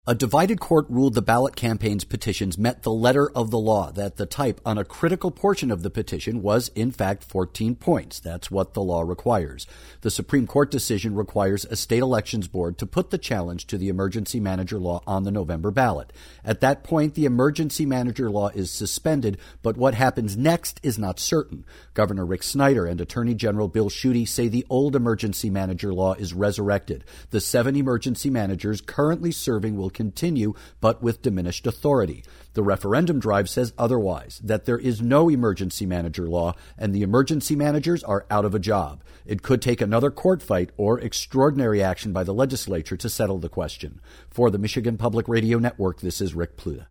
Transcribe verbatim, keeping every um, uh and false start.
A divided court ruled the ballot campaign's petitions met the letter of the law, that the type on a critical portion of the petition was, in fact, fourteen points. That's what the law requires. The Supreme Court decision requires a state elections board to put the challenge to the emergency manager law on the November ballot. At that point, the emergency manager law is suspended, but what happens next is not certain. Governor Rick Snyder and Attorney General Bill Schuette say the old emergency manager law is resurrected. The seven emergency managers currently serving will continue, but with diminished authority. The referendum drive says otherwise, that there is no emergency manager law and the emergency managers are out of a job. It could take another court fight or extraordinary action by the legislature to settle the question. For the Michigan Public Radio Network, this is Rick Pluta.